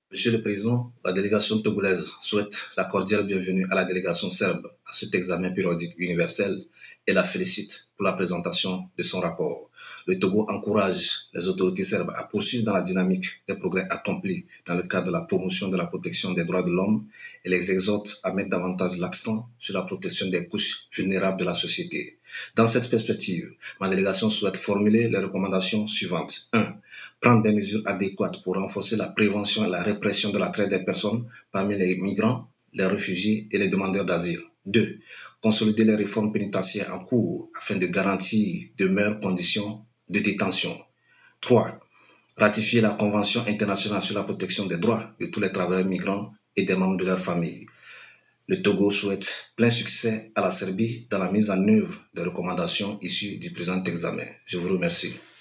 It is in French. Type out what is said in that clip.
Monsieur le Président, la délégation togolaise souhaite la cordiale bienvenue à la délégation serbe à cet examen périodique universel et la félicite pour la présentation de son rapport. Le Togo encourage les autorités serbes à poursuivre dans la dynamique des progrès accomplis dans le cadre de la promotion de la protection des droits de l'homme et les exhorte à mettre davantage l'accent sur la protection des couches vulnérables de la société. Dans cette perspective, ma délégation souhaite formuler les recommandations suivantes. 1. Prendre des mesures adéquates pour renforcer la prévention et la répression de la traite des personnes parmi les migrants, les réfugiés et les demandeurs d'asile. 2. Consolider les réformes pénitentiaires en cours afin de garantir de meilleures conditions de détention. 3. Ratifier la Convention internationale sur la protection des droits de tous les travailleurs migrants et des membres de leur famille. Le Togo souhaite plein succès à la Serbie dans la mise en œuvre des recommandations issues du présent examen. Je vous remercie.